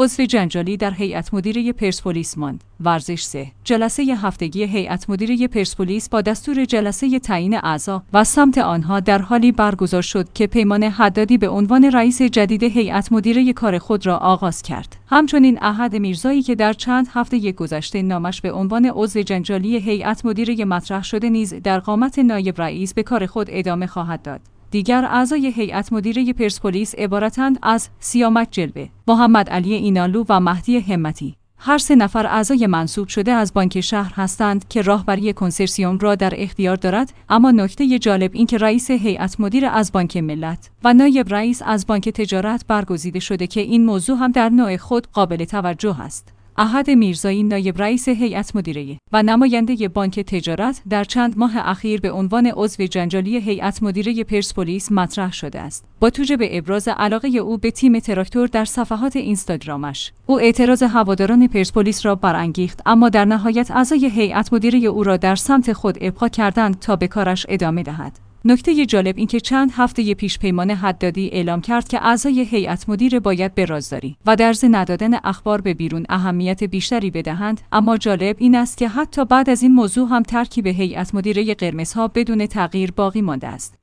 عضو جنجالی در هیئت مدیره پرسپولیس ماند. ورزش 3. جلسه هفتگی هیئت مدیره پرسپولیس با دستور جلسه تعیین اعضا و سمت آنها در حالی برگزار شد که پیمان حدادی به عنوان رئیس جدید هیئت مدیره کار خود را آغاز کرد. همچنین احد میرزایی که در چند هفته گذشته نامش به عنوان عضو جنجالی هیئت مدیره مطرح شده نیز در قامت نایب رئیس به کار خود ادامه خواهد داد. دیگر اعضای هیئت مدیره پرسپولیس عبارتند از سیامک جلوه، محمد علی اینالو و مهدی همتی. هر 3 نفر اعضای منصوب شده از بانک شهر هستند که راهبری کنسرسیوم را در اختیار دارد، اما نکته جالب این که رئیس هیئت مدیره از بانک ملت و نایب رئیس از بانک تجارت برگزیده شده که این موضوع هم در نوع خود قابل توجه است. احد میرزایی نایب رئیس هیئت مدیره و نماینده بانک تجارت در چند ماه اخیر به عنوان عضو جنجالی هیئت مدیره پرسپولیس مطرح شده است. با توجه به ابراز علاقه او به تیم تراکتور در صفحات اینستاگرامش، او اعتراض هواداران پرسپولیس را برانگیخت، اما در نهایت اعضای هیئت مدیره او را در سمت خود ابقا کردند تا به کارش ادامه دهد. نکته جالب این که چند هفته پیش پیمان حدادی اعلام کرد که اعضای هیئت مدیره باید به رازداری و درز ندادن اخبار به بیرون اهمیت بیشتری بدهند، اما جالب این است که حتی بعد از این موضوع هم ترکیب هیئت مدیره قرمزها بدون تغییر باقی مانده است.